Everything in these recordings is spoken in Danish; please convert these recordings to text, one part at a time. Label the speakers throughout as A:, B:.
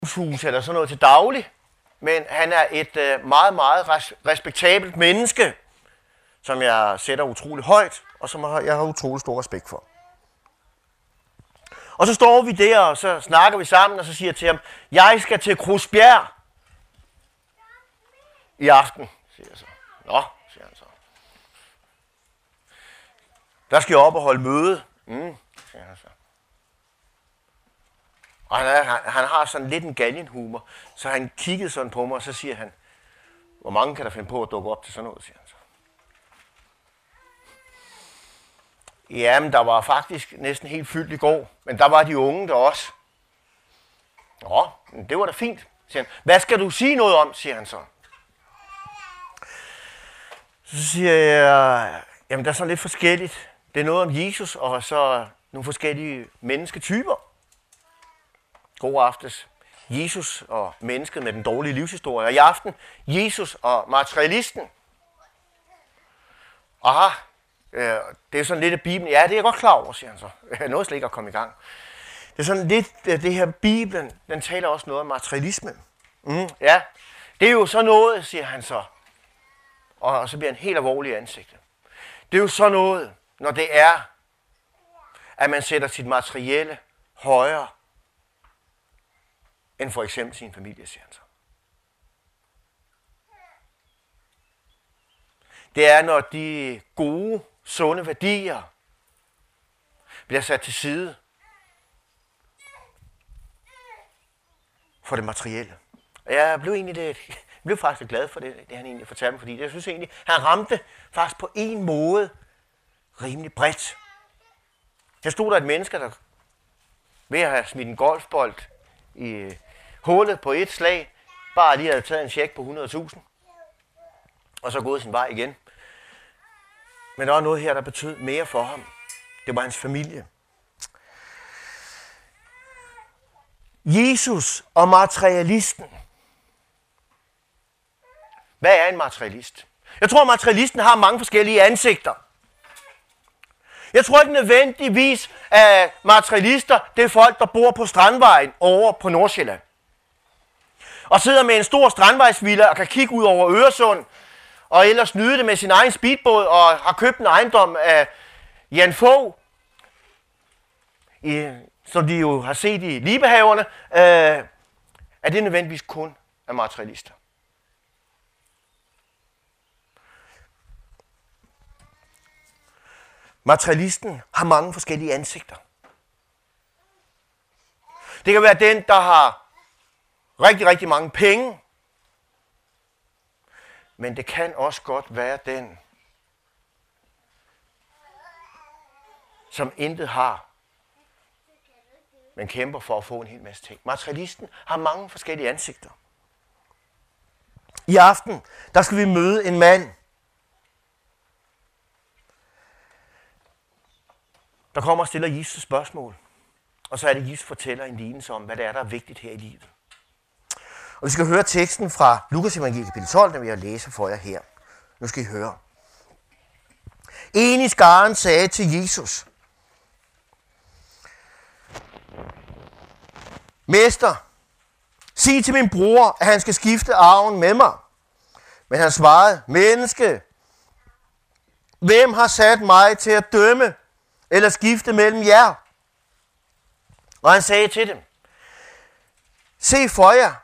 A: hus eller sådan noget til daglig, men han er et meget, meget respektabelt menneske, som jeg sætter utrolig højt, og som jeg har utrolig stor respekt for. Og så står vi der, og så snakker vi sammen, og så siger jeg til ham, jeg skal til Krusbjerg i aften, siger jeg så. Nå, siger han så. Der skal jeg op og holde møde, siger han så. Og han har sådan lidt en galgenhumor, så han kiggede sådan på mig, og så siger han, hvor mange kan der finde på at dukke op til sådan noget, siger han så. Jamen, der var faktisk næsten helt fyldt i går, men der var de unge der også. Nå, det var da fint, siger han. Hvad skal du sige noget om, siger han så. Så siger jeg, jamen der er sådan lidt forskelligt. Det er noget om Jesus, og så nogle forskellige mennesketyper. God aftes. Jesus og mennesket med den dårlige livshistorie. Og i aften, Jesus og materialisten. Aha, det er sådan lidt af Bibelen. Ja, det er jeg godt klar over, siger han så. Jeg nåede slet ikke at komme i gang. Det er sådan lidt, det her Bibelen, den taler også noget om materialisme. Ja, det er jo så noget, siger han så. Og så bliver han helt alvorlig i ansigtet. Det er jo så noget, når det er, at man sætter sit materielle højere end for eksempel sin familie, siger han så. Det er, når de gode, sunde værdier bliver sat til side for det materielle. Og jeg blev faktisk glad for det han egentlig fortalte mig, fordi jeg synes egentlig, han ramte faktisk på en måde rimelig bredt. Der stod der et menneske, der ved at have smidt en golfbold i hullet på et slag, bare lige havde taget en check på 100.000, og så gået sin vej igen. Men der var noget her, der betød mere for ham. Det var hans familie. Jesus og materialisten. Hvad er en materialist? Jeg tror, at materialisten har mange forskellige ansigter. Jeg tror ikke nødvendigvis, at materialister, det er folk, der bor på Strandvejen over på Nordsjælland. Og sidder med en stor strandvejsvilla og kan kigge ud over Øresund, og ellers nyde det med sin egen speedbåd, og har købt en ejendom af Jan Fogh, som de jo har set i Libehaverne, er det nødvendigvis kun af materialister. Materialisten har mange forskellige ansigter. Det kan være den, der har rigtig, rigtig mange penge. Men det kan også godt være den, som intet har, men kæmper for at få en hel masse ting. Materialisten har mange forskellige ansigter. I aften, der skal vi møde en mand, der kommer og stiller Jesus spørgsmål. Og så er det, Jesus fortæller en lignelse om, hvad det er, der er vigtigt her i livet. Og vi skal høre teksten fra Lukas evangeliet kapitel 12, den vil jeg læse for jer her. Nu skal I høre. En i skaren sagde til Jesus: Mester, sig til min bror, at han skal skifte arven med mig. Men han svarede: Menneske, hvem har sat mig til at dømme eller skifte mellem jer? Og han sagde til dem: Se jer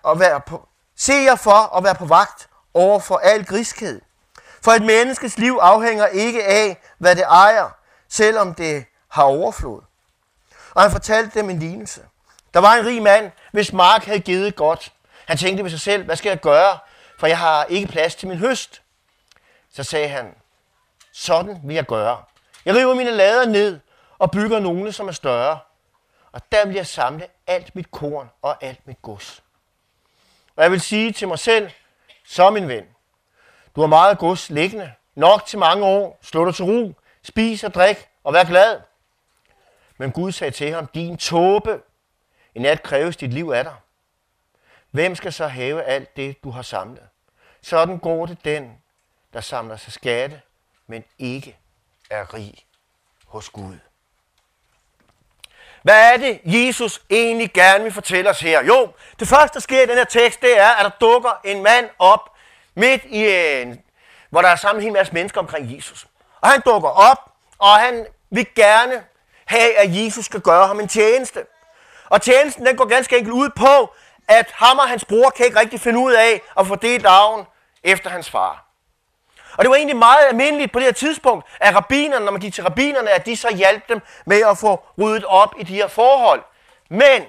A: for at være på vagt over for al griskhed. For et menneskes liv afhænger ikke af, hvad det ejer, selvom det har overflod. Og han fortalte dem en lignelse. Der var en rig mand, hvis mark havde givet godt. Han tænkte ved sig selv: hvad skal jeg gøre, for jeg har ikke plads til min høst. Så sagde han: sådan vil jeg gøre. Jeg river mine lader ned og bygger nogle, som er større. Og der vil jeg samle alt mit korn og alt mit gods. Og jeg vil sige til mig selv: så min ven, du har meget gods liggende, nok til mange år, slå dig til ro, spis og drik og vær glad. Men Gud sagde til ham: din tåbe, i nat kræves dit liv af dig. Hvem skal så have alt det, du har samlet? Sådan går det den, der samler sig skatte, men ikke er rig hos Gud. Hvad er det, Jesus egentlig gerne vil fortælle os her? Jo, det første, der sker i den her tekst, det er, at der dukker en mand op midt i hvor der er samlet en hel masse mennesker omkring Jesus. Og han dukker op, og han vil gerne have, at Jesus skal gøre ham en tjeneste. Og tjenesten, den går ganske enkelt ud på, at ham og hans bror kan ikke rigtig finde ud af at få delt arven efter hans far. Og det var egentlig meget almindeligt på det her tidspunkt, at rabbinerne, når man gik til rabbinerne, at de så hjalp dem med at få ryddet op i de her forhold. Men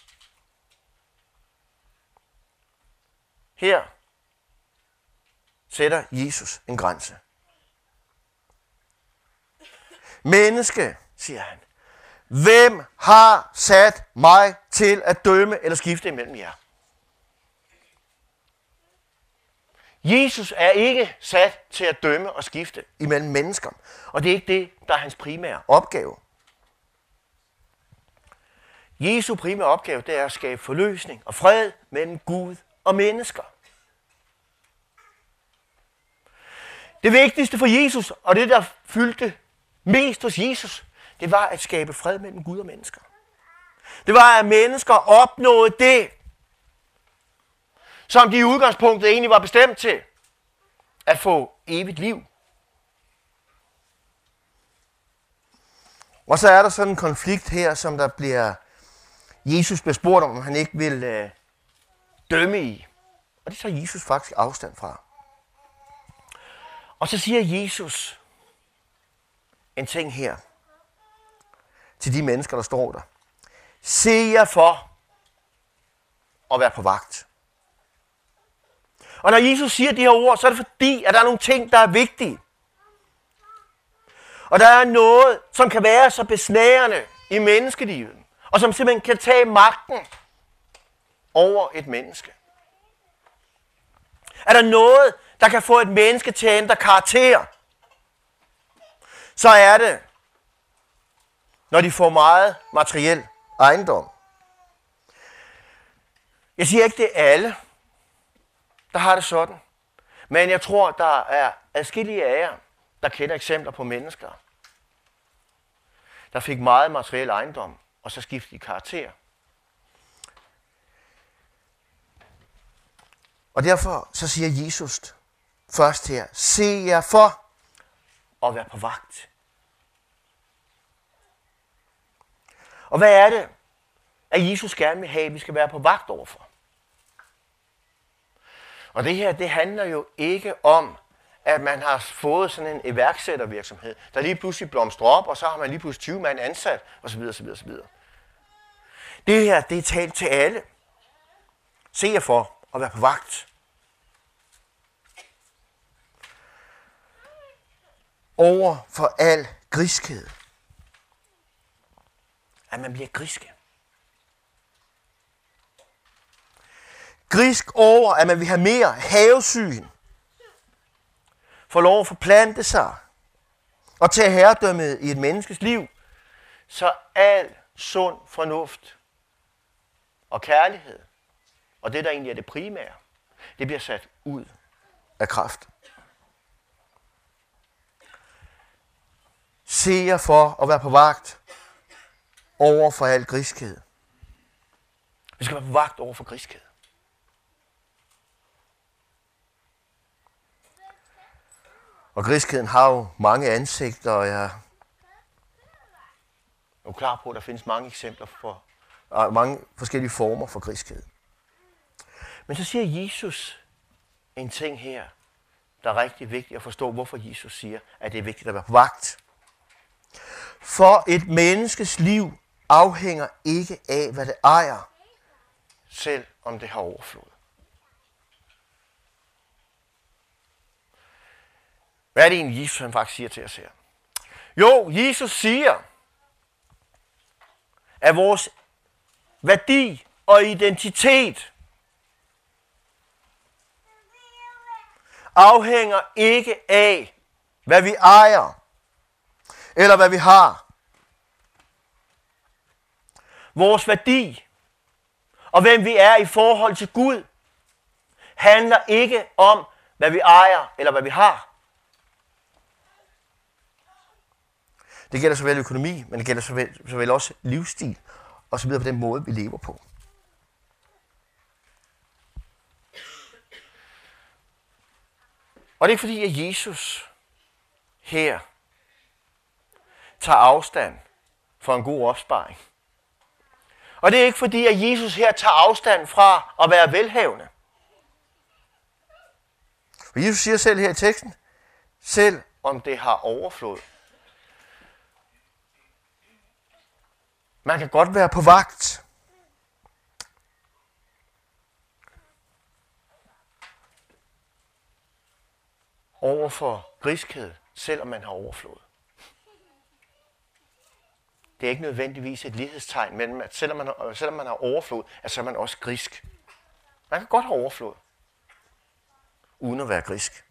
A: her sætter Jesus en grænse. Menneske, siger han, hvem har sat mig til at dømme eller skifte imellem jer? Jesus er ikke sat til at dømme og skifte imellem mennesker. Og det er ikke det, der er hans primære opgave. Jesu primære opgave, det er at skabe forløsning og fred mellem Gud og mennesker. Det vigtigste for Jesus, og det der fyldte mest hos Jesus, det var at skabe fred mellem Gud og mennesker. Det var, at mennesker opnåede det, som de i udgangspunktet egentlig var bestemt til, at få evigt liv. Og så er der sådan en konflikt her, som der bliver Jesus bliver spurgt om han ikke vil dømme i. Og det tager Jesus faktisk afstand fra. Og så siger Jesus en ting her til de mennesker, der står der. Se jer for at være på vagt. Og når Jesus siger de her ord, så er det fordi, at der er nogle ting, der er vigtige. Og der er noget, som kan være så besnærende i menneskelivet, og som simpelthen kan tage magten over et menneske. Er der noget, der kan få et menneske til at ændre karakter, så er det, når de får meget materiel ejendom. Jeg siger ikke, det er alle, der har det sådan. Men jeg tror, der er adskillige af jer, der kender eksempler på mennesker, der fik meget materiel ejendom, og så skiftede de karakter. Og derfor så siger Jesus først her, se jer for at være på vagt. Og hvad er det, at Jesus gerne vil have, at vi skal være på vagt overfor? Og det her, det handler jo ikke om, at man har fået sådan en iværksættervirksomhed, der lige pludselig blomstrer op, og så har man lige pludselig 20 mand ansat, osv. osv., osv. Det her, det er talt til alle. Se jer for at være på vagt. Over for al griskhed. At man bliver griske. Grisk over, at man vil have mere havesyn. Få lov at forplante sig. Og tage herredømmet i et menneskes liv. Så al sund fornuft og kærlighed, og det der egentlig er det primære, det bliver sat ud af kraft. Se jer for at være på vagt over for al griskhed. Vi skal være på vagt over for griskhed. Og griskheden har jo mange ansigter, og jeg er jo klar på, at der findes mange eksempler for mange forskellige former for griskhed. Men så siger Jesus en ting her, der er rigtig vigtigt at forstå, hvorfor Jesus siger, at det er vigtigt at være på vagt. For et menneskes liv afhænger ikke af, hvad det ejer, selv om det har overflod. Hvad er det egentlig, Jesus han faktisk siger til os her? Jo, Jesus siger, at vores værdi og identitet afhænger ikke af, hvad vi ejer, eller hvad vi har. Vores værdi og hvem vi er i forhold til Gud, handler ikke om, hvad vi ejer, eller hvad vi har. Det gælder såvel økonomi, men det gælder såvel også livsstil og så videre på den måde, vi lever på. Og det er ikke fordi, at Jesus her tager afstand for en god opsparing. Og det er ikke fordi, at Jesus her tager afstand fra at være velhavende. Og Jesus siger selv her i teksten, selv om det har overflod. Man kan godt være på vagt. Over for griskhed, selvom man har overflod. Det er ikke nødvendigvis et lighedstegn mellem, at selvom man har overflod, at så er man også grisk. Man kan godt have overflod, uden at være grisk.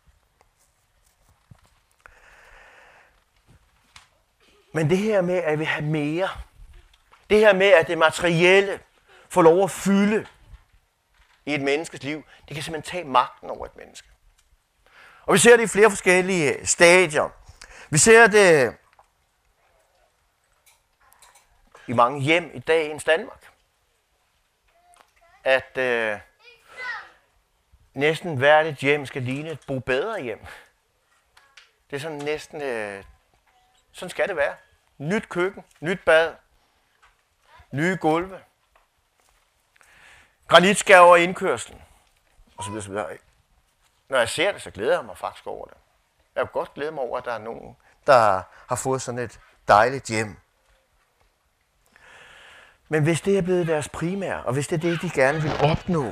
A: Men det her med, at jeg vil have mere, det her med, at det materielle får lov at fylde i et menneskes liv, det kan simpelthen tage magten over et menneske. Og vi ser det i flere forskellige stadier. Vi ser det i mange hjem i dagens Danmark. At næsten hvert et hjem skal ligne et bo bedre hjem. Det er sådan næsten, sådan skal det være. Nyt køkken, nyt bad, nye gulve, granitskærver i indkørslen, og så videre. Når jeg ser det, så glæder jeg mig faktisk over det. Jeg kan godt glæde mig over, at der er nogen, der har fået sådan et dejligt hjem. Men hvis det er blevet deres primære, og hvis det er det, de gerne vil opnå,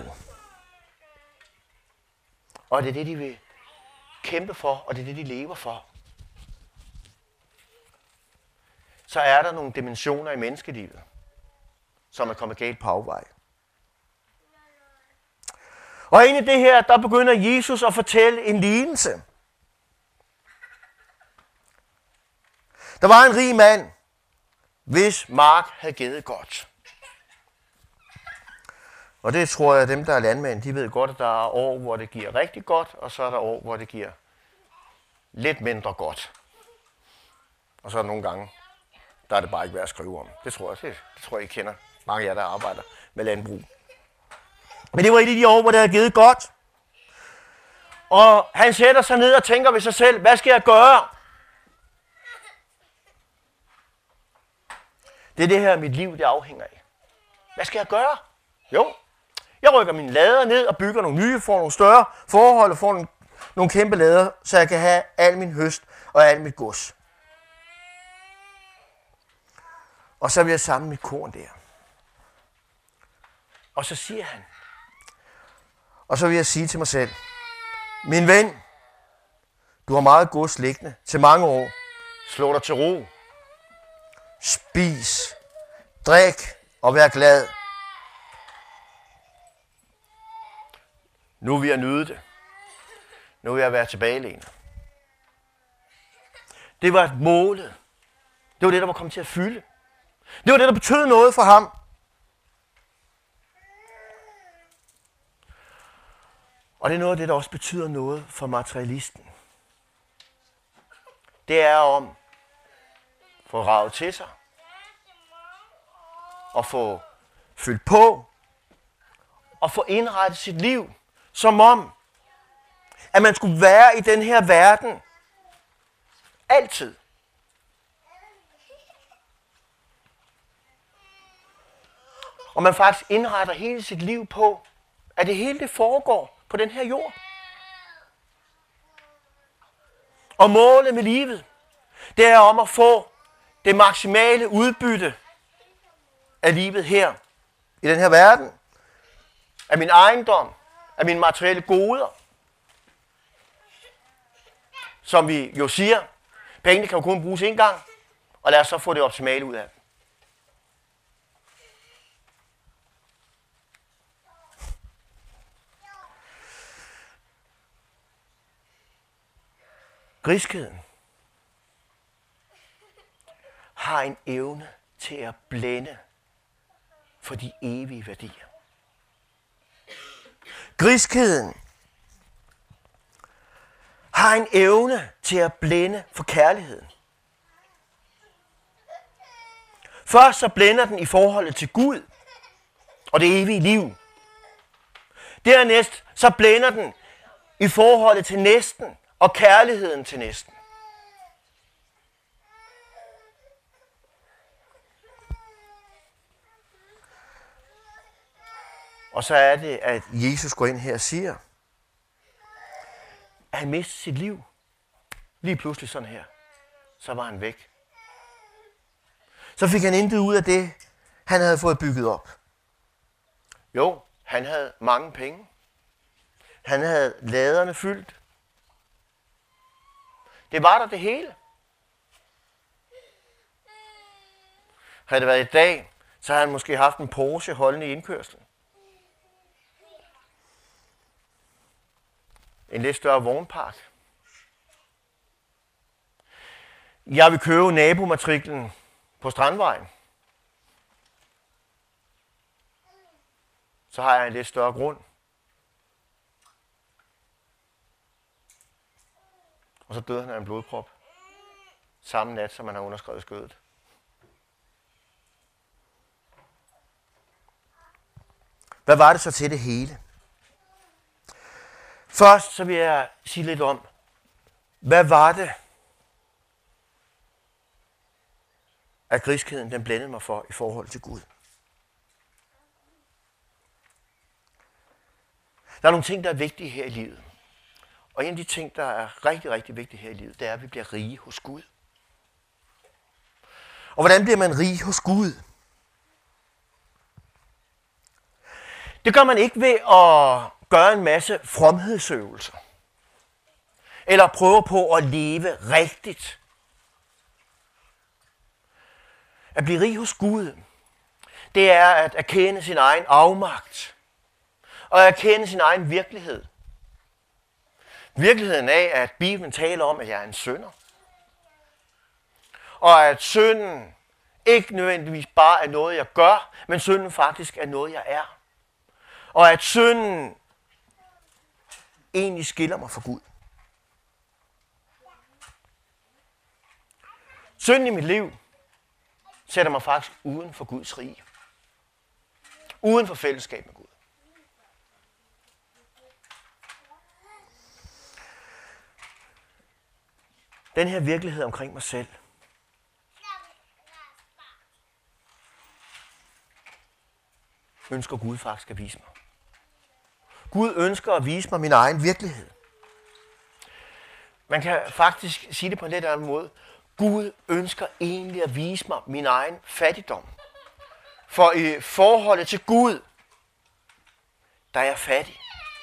A: og det er det, de vil kæmpe for, og det er det, de lever for, så er der nogle dimensioner i menneskelivet, som er kommet galt på afvej. Og ind i det her, der begynder Jesus at fortælle en lignelse. Der var en rig mand, hvis mark havde givet godt. Og det tror jeg, at dem, der er landmænd, de ved godt, at der er år, hvor det giver rigtig godt, og så er der år, hvor det giver lidt mindre godt. Og så er der nogle gange, der er det bare ikke værd at skrive om. Det tror jeg, I kender. Mange af jer, der arbejder med landbrug. Men det var et af de år, hvor det havde givet godt. Og han sætter sig ned og tænker ved sig selv, hvad skal jeg gøre? Det er det her, mit liv det afhænger af. Hvad skal jeg gøre? Jo, jeg rykker mine lader ned og bygger nogle nye, får nogle større forhold og får nogle kæmpe lader, så jeg kan have al min høst og al mit gods. Og så vil jeg samle mit korn der. Og så siger han, og så vil jeg sige til mig selv, min ven, du har meget gods liggende til mange år. Slå dig til ro. Spis, drik og vær glad. Nu vil jeg nyde det. Nu vil jeg være tilbagelænet. Det var målet. Det var det, der var kommet til at fylde. Det var det, der betød noget for ham. Og det er noget af det, der også betyder noget for materialisten. Det er om at få raget til sig. Og få fyldt på. Og få indrettet sit liv. Som om, at man skulle være i den her verden. Altid. Og man faktisk indretter hele sit liv på, at det hele det foregår på den her jord. Og målet med livet, det er om at få det maksimale udbytte af livet her i den her verden. Af min ejendom, af mine materielle goder. Som vi jo siger, pengene kan jo kun bruges én gang, og lad os så få det optimale ud af dem. Griskheden har en evne til at blænde for de evige værdier. Griskheden har en evne til at blænde for kærligheden. Først så blænder den i forholdet til Gud og det evige liv. Dernæst så blænder den i forholdet til næsten og kærligheden til næsten. Og så er det, at Jesus går ind her og siger, at han mistede sit liv. Lige pludselig sådan her. Så var han væk. Så fik han intet ud af det, han havde fået bygget op. Jo, han havde mange penge. Han havde laderne fyldt. Det var der det hele. Havde det været i dag, så havde han måske haft en Porsche holdende i indkørslen. En lidt større vognpark. Jeg vil købe nabomatriklen på Strandvejen. Så har jeg en lidt større grund. Og så døde han af en blodprop. Samme nat, som han har underskrevet skødet. Hvad var det så til det hele? Først så vil jeg sige lidt om, hvad var det, at griskheden den blændede mig for i forhold til Gud. Der er nogle ting, der er vigtige her i livet. Og en af de ting, der er rigtig, rigtig vigtige her i livet, det er, at vi bliver rige hos Gud. Og hvordan bliver man rig hos Gud? Det gør man ikke ved at gøre en masse fromhedsøvelser. Eller prøve på at leve rigtigt. At blive rig hos Gud, det er at erkende sin egen afmagt. Og at erkende sin egen virkelighed. Virkeligheden af, at Bibelen taler om, at jeg er en synder. Og at synden ikke nødvendigvis bare er noget, jeg gør, men synden faktisk er noget, jeg er. Og at synden egentlig skiller mig fra Gud. Synden i mit liv sætter mig faktisk uden for Guds rige. Uden for fællesskab med Gud. Den her virkelighed omkring mig selv, ønsker Gud faktisk at vise mig. Gud ønsker at vise mig min egen virkelighed. Man kan faktisk sige det på en lidt anden måde. Gud ønsker egentlig at vise mig min egen fattigdom. For i forholdet til Gud, der er jeg fattig.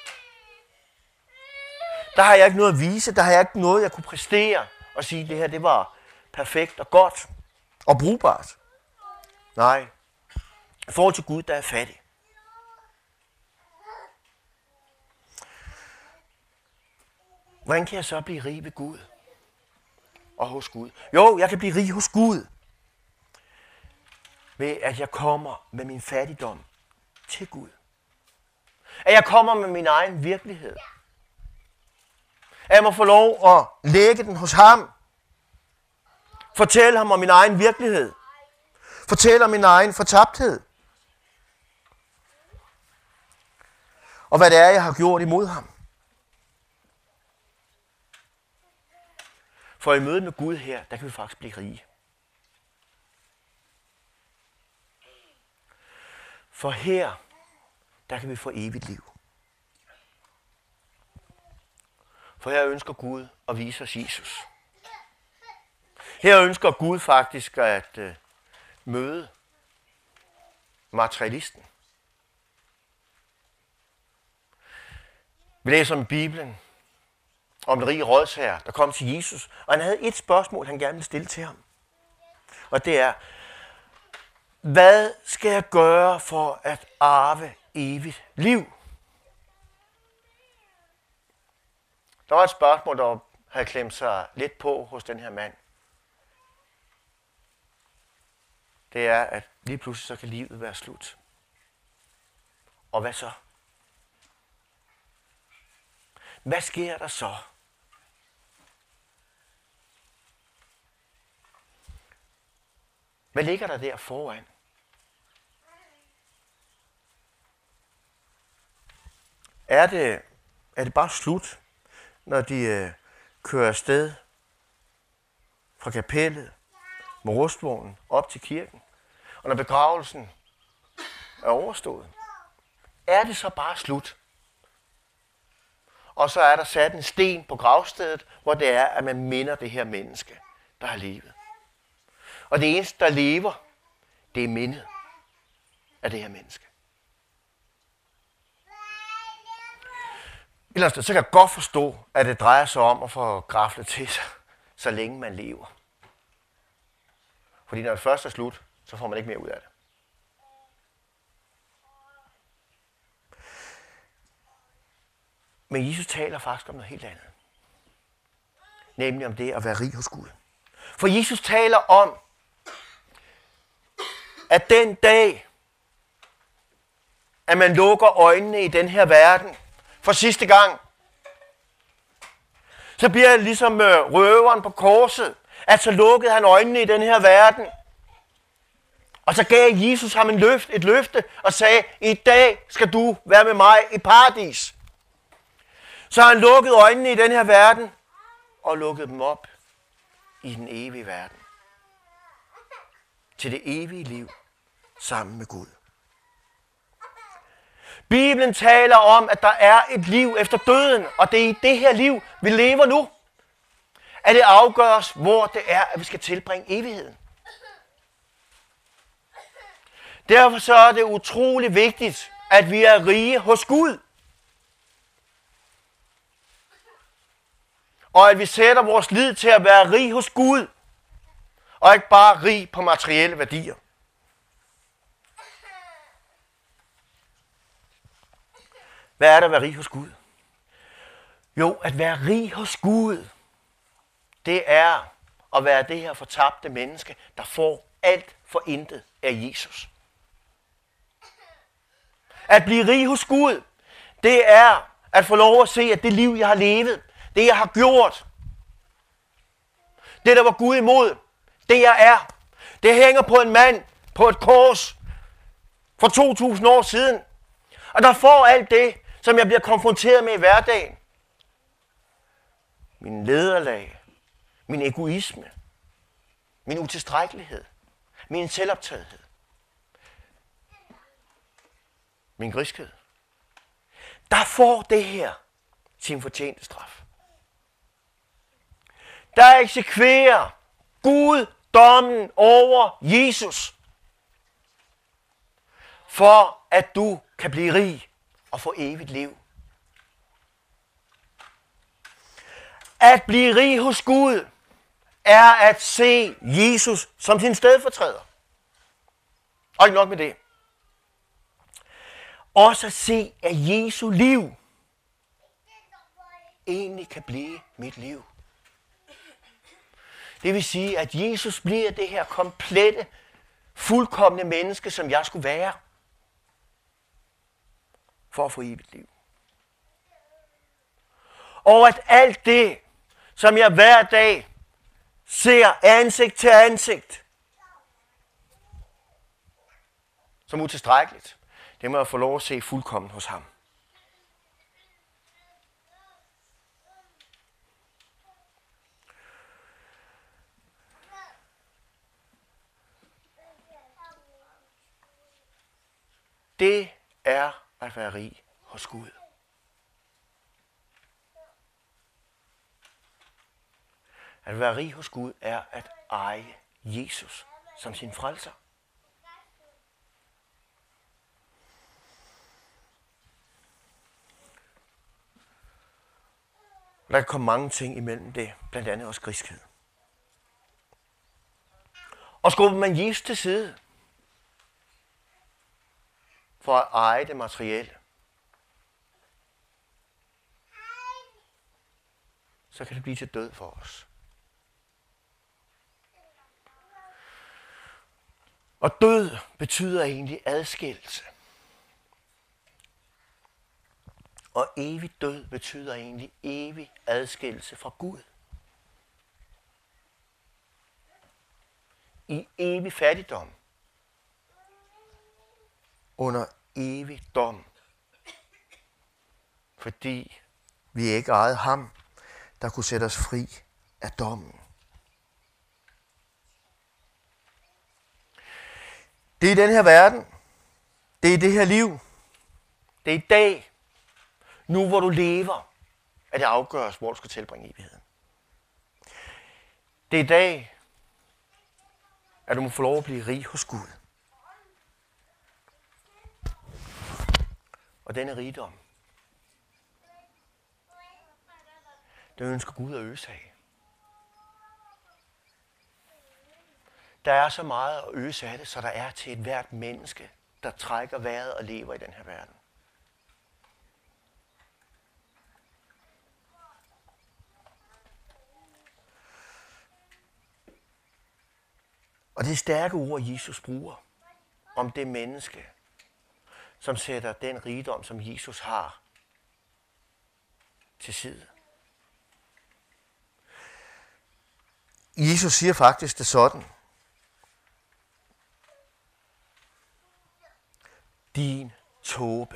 A: Der har jeg ikke noget at vise, der har jeg ikke noget, jeg kunne præstere og sige, det her det var perfekt og godt og brugbart. Nej, i forhold til Gud, der er jeg fattig. Hvordan kan jeg så blive rig ved Gud? Og hos Gud? Jo, jeg kan blive rig hos Gud. Ved at jeg kommer med min fattigdom til Gud. At jeg kommer med min egen virkelighed. At jeg må få lov at lægge den hos ham. Fortælle ham om min egen virkelighed. Fortælle om min egen fortabthed. Og hvad det er, jeg har gjort imod ham. For i mødet med Gud her, der kan vi faktisk blive rige. For her, der kan vi få evigt liv. For her ønsker Gud at vise os Jesus. Her ønsker Gud faktisk at møde materialisten. Vi læser om i Bibelen, om den rige rådsherre, der kom til Jesus, og han havde et spørgsmål, han gerne ville stille til ham. Og det er, hvad skal jeg gøre for at arve evigt liv? Der var et spørgsmål, der havde klemt sig lidt på hos den her mand. Det er, at lige pludselig så kan livet være slut. Og hvad så? Hvad sker der så? Hvad ligger der der foran? Er det bare slut, når de kører afsted fra kapellet med rustvognen op til kirken, og når begravelsen er overstået? Er det så bare slut? Og så er der sat en sten på gravstedet, hvor det er, at man minder det her menneske, der har levet. Og det eneste, der lever, det er mindet af det her menneske. Ellers så kan jeg godt forstå, at det drejer sig om at få graflet til sig, så længe man lever. Fordi når det først er slut, så får man ikke mere ud af det. Men Jesus taler faktisk om noget helt andet. Nemlig om det at være rig hos Gud. For Jesus taler om, at den dag, at man lukker øjnene i den her verden for sidste gang, så bliver det ligesom røveren på korset, at så lukkede han øjnene i den her verden. Og så gav Jesus ham et løfte og sagde, i dag skal du være med mig i paradis. Så han lukkede øjnene i den her verden og lukkede dem op i den evige verden. Til det evige liv sammen med Gud. Bibelen taler om, at der er et liv efter døden, og det er i det her liv, vi lever nu, at det afgøres, hvor det er, at vi skal tilbringe evigheden. Derfor så er det utrolig vigtigt, at vi er rige hos Gud. Og at vi sætter vores lid til at være rig hos Gud, og ikke bare rig på materielle værdier. Hvad er der at være rig hos Gud? Jo, at være rig hos Gud, det er at være det her fortabte menneske, der får alt for intet af Jesus. At blive rig hos Gud, det er at få lov at se, at det liv, jeg har levet, det jeg har gjort, det der var Gud imod, det jeg er, det hænger på en mand på et kors for 2000 år siden. Og der får alt det, som jeg bliver konfronteret med i hverdagen. Min lederlag, min egoisme, min utilstrækkelighed, min selvoptagethed, min griskhed. Der får det her sin fortjente straf. Der eksekverer Gud dommen over Jesus, for at du kan blive rig og få evigt liv. At blive rig hos Gud er at se Jesus som sin stedfortræder. Og ikke nok med det. Også at se, at Jesu liv egentlig kan blive mit liv. Det vil sige, at Jesus bliver det her komplette, fuldkomne menneske, som jeg skulle være, for at få evigt liv. Og at alt det, som jeg hver dag ser ansigt til ansigt, som utilstrækkeligt, det må jeg få lov at se fuldkommen hos ham. Det er at være rig hos Gud. At være rig hos Gud er at eje Jesus som sin frelser. Der kan komme mange ting imellem det, blandt andet også griskhed. Og skubber man Jesus til side for at eje det materielle, så kan det blive til død for os. Og død betyder egentlig adskillelse. Og evig død betyder egentlig evig adskillelse fra Gud. i evig fattigdom. Under evig dom. Fordi vi ikke ejede ham, der kunne sætte os fri af dommen. Det er i den her verden. Det er i det her liv. Det er i dag. Nu hvor du lever, at det afgøres, hvor du skal tilbringe evigheden. Det er i dag, at du må få lov at blive rig hos Gud. Og denne rigdom, det ønsker Gud at øse af. Der er så meget at øse af det, så der er til et hvert menneske, der trækker vejret og lever i den her verden. Og det er stærke ord, Jesus bruger om det menneske, som sætter den rigdom, som Jesus har, til side. Jesus siger faktisk det sådan. Din tåbe.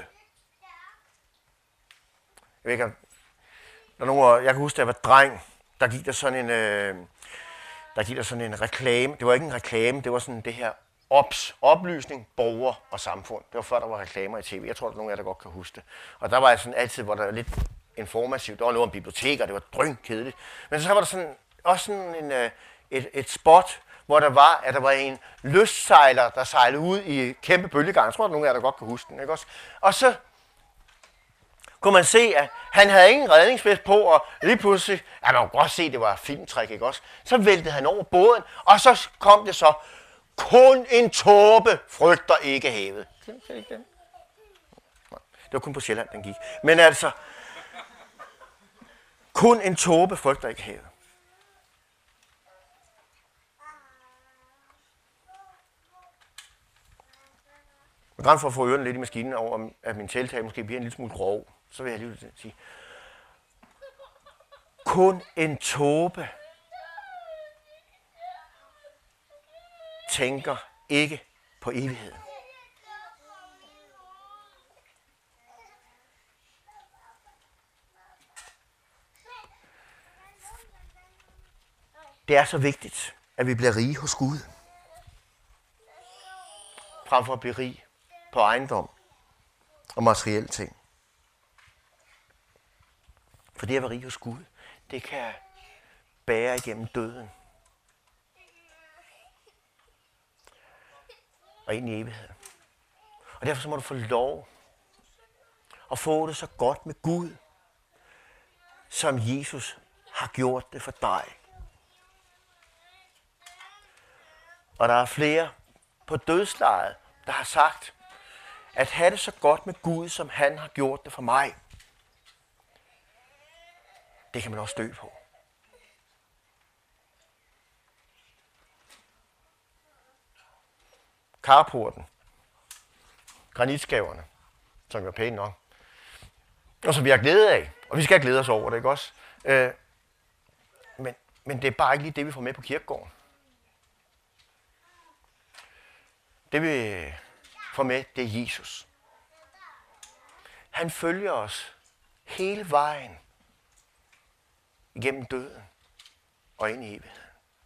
A: Jeg ved ikke, jeg kan huske, da jeg var dreng, der gik der sådan en reklame. Det var ikke en reklame, det var sådan det her oplysning, borger og samfund. Det var før, der var reklamer i tv. Jeg tror, der er nogen af jer, der godt kan huske det. Og der var jeg sådan altid, hvor der var lidt informativt. Der var noget om biblioteker, det var drønkedeligt. Men så var der sådan, også sådan et spot, hvor der var en lystsejler, der sejlede ud i kæmpe bølgegang. Jeg tror, der er nogen af jer, der godt kan huske den. Ikke også? Og så kunne man se, at han havde ingen redningsvest på, og lige pludselig, man kunne godt se, at det var filmtræk, ikke også? Så væltede han over båden, og så kom det så, kun en tåbe frygter ikke havet. Det var kun på Sjælland, den gik. Men altså, kun en tåbe frygter ikke havet. Og grænsen for at få ørerne lidt i maskinen over, at min tiltag måske bliver en lille smule grov, så vil jeg lige sige, kun en tåbe tænker ikke på evigheden. Det er så vigtigt, at vi bliver rige hos Gud, frem for at blive rig på ejendom og materielle ting. For det at være rig hos Gud, det kan bære igennem døden og ind i evigheden. Og derfor så må du få lov at få det så godt med Gud, som Jesus har gjort det for dig. Og der er flere på dødslejet, der har sagt, at have det så godt med Gud, som han har gjort det for mig, det kan man også dø på. Carporten, granitskaverne, som er pæne nok, og som vi har glæde af, og vi skal glæde os over det, ikke også? Men det er bare ikke lige det, vi får med på kirkegården. Det vi får med, det er Jesus. Han følger os hele vejen igennem døden og ind i evigheden.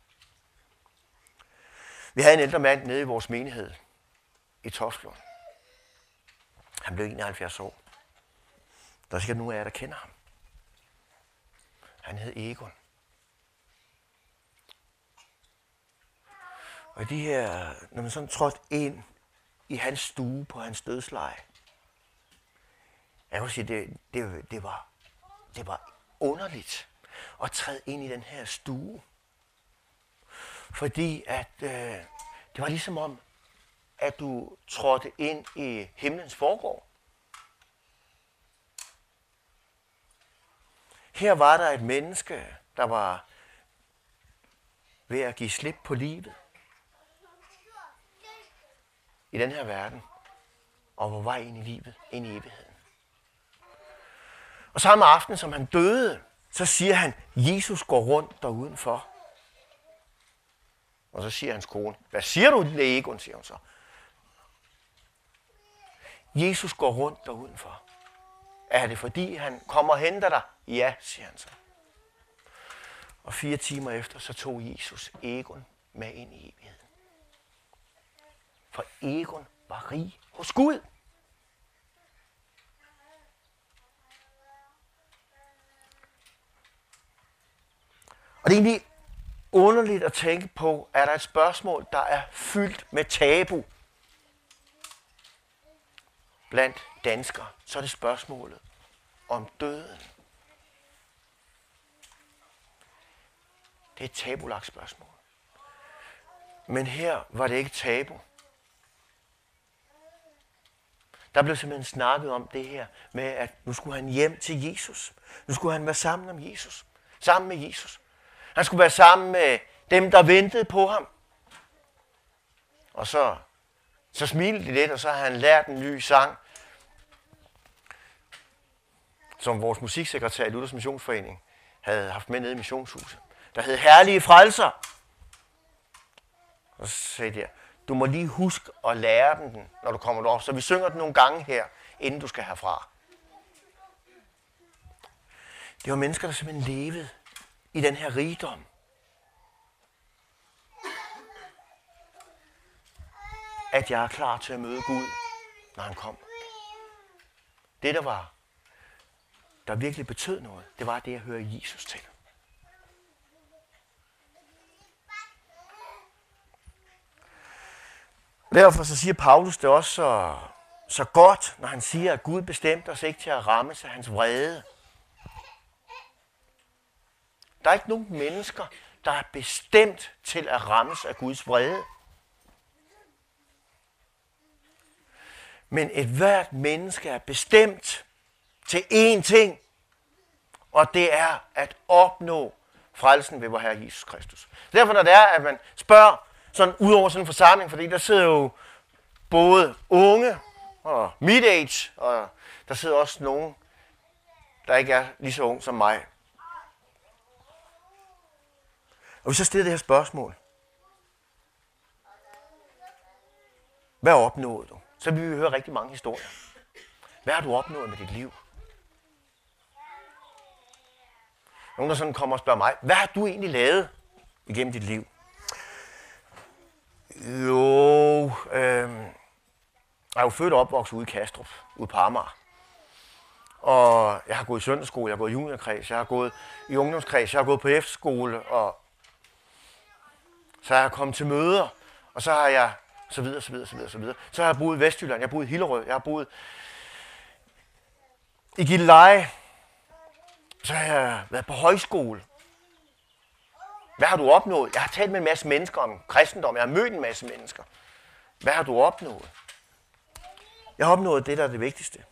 A: Vi havde en ældre mand nede i vores menighed i Toftlund. Han blev 71 år. Der er sikkert nogle af jer, der kender ham. Han hed Egon. Og de her, når man sådan trådte ind i hans stue på hans dødsleje, jeg kan sige, det var underligt at træde ind i den her stue. Fordi at det var ligesom om, at du trådte ind i himlens forgård. Her var der et menneske, der var ved at give slip på livet i den her verden, og var vej ind i livet, ind i evigheden. Og samme aften, som han døde, så siger han, Jesus går rundt der udenfor. Og så siger hans kone, hvad siger du, lille Egon, siger hun så. Jesus går rundt der udenfor. Er det fordi han kommer og henter dig? Ja, siger han så. Og 4 timer efter, så tog Jesus Egon med ind i evigheden. For Egon var rig hos Gud. Og det er egentlig underligt at tænke på, at der er et spørgsmål, der er fyldt med tabu blandt danskere. Så er det spørgsmålet om døden. Det er et tabulagt spørgsmål. Men her var det ikke tabu. Der blev simpelthen snakket om det her med, at nu skulle han hjem til Jesus. Nu skulle han være sammen om Jesus. Sammen med Jesus. Han skulle være sammen med dem, der ventede på ham. Og så smilede de lidt, og så har han lært en ny sang, som vores musiksekretær i Luthers Missionsforening havde haft med nede i missionshuset. Der hed Herlige Frelser. Og så sagde de, du må lige huske at lære den, når du kommer derop. Så vi synger den nogle gange her, inden du skal herfra. Det var mennesker, der simpelthen levede i den her rigdom. At jeg er klar til at møde Gud, når han kom. Det, der virkelig betød noget, det var det at høre Jesus til. Derfor så siger Paulus det også så godt, når han siger, at Gud bestemte os ikke til at rammes af hans vrede. Der er ikke nogen mennesker, der er bestemt til at rammes af Guds vrede. Men et hvert menneske er bestemt til én ting, og det er at opnå frelsen ved vor Herre Jesus Kristus. Derfor når det er, at man spørger sådan ud over sådan en forsamling, fordi der sidder jo både unge og mid-age, og der sidder også nogen, der ikke er lige så ung som mig. Og hvis så stiller det her spørgsmål, hvad opnåede du? Så vil vi høre rigtig mange historier. Hvad har du opnået med dit liv? Nogen, der sådan kommer og spørger mig, hvad har du egentlig lavet igennem dit liv? Jo, jeg er jo født og opvokset ude i Kastrup, ude på Amager. Og jeg har gået i søndagsskole, jeg har gået i juniorkreds, jeg har gået i ungdomskreds, jeg har gået på efterskole, og så har jeg kommet til møder, og så har jeg så videre. Så har jeg boet i Vestjylland, jeg har boet i Hillerød, jeg har boet i Gilleleje, så har jeg været på højskole. Hvad har du opnået? Jeg har talt med en masse mennesker om kristendom, jeg har mødt en masse mennesker. Hvad har du opnået? Jeg har opnået det, der er det vigtigste.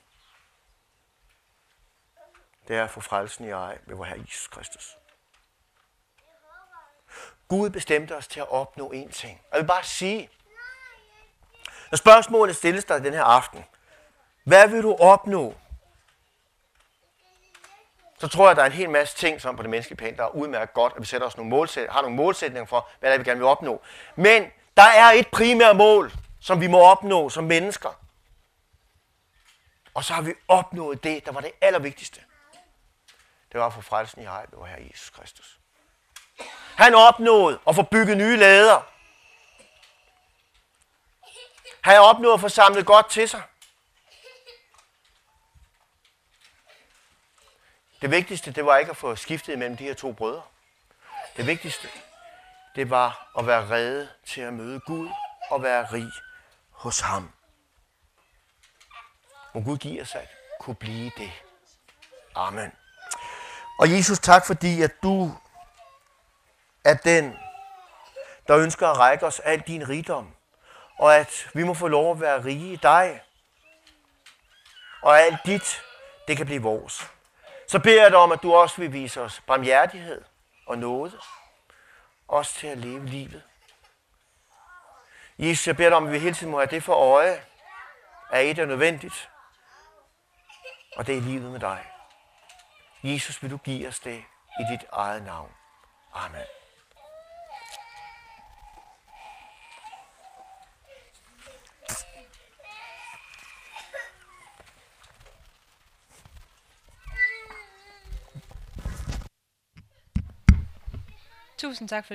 A: Det er at få frelsen i eje ved vor Herre Jesus Kristus. Gud bestemte os til at opnå én ting. Og jeg vil bare sige, når spørgsmålet stilles dig den her aften, hvad vil du opnå? Så tror jeg, at der er en hel masse ting som på det menneskelige plan, der er udmærket godt, at vi sætter os har nogle målsætninger for, hvad der vi gerne vil opnå. Men der er et primært mål, som vi må opnå som mennesker. Og så har vi opnået det, der var det allervigtigste. Det var at få frelsen i eje ved vor Herre Jesus Kristus. Han opnåede at få bygget nye lader. Han opnåede at få samlet godt til sig. Det vigtigste, det var ikke at få skiftet mellem de her to brødre. Det vigtigste, det var at være rede til at møde Gud og være rig hos ham. Må Gud give os at kunne blive det. Amen. Og Jesus, tak fordi, at du er den, der ønsker at række os al din rigdom. Og at vi må få lov at være rige i dig. Og alt dit, det kan blive vores. Så beder jeg dig om, at du også vil vise os barmhjertighed og nåde. Også til at leve livet. Jesus, jeg beder dig om, at vi hele tiden må have det for øje, at et er nødvendigt. Og det er livet med dig. Jesus, vil du give os det i dit eget navn. Amen.
B: Tusind tak for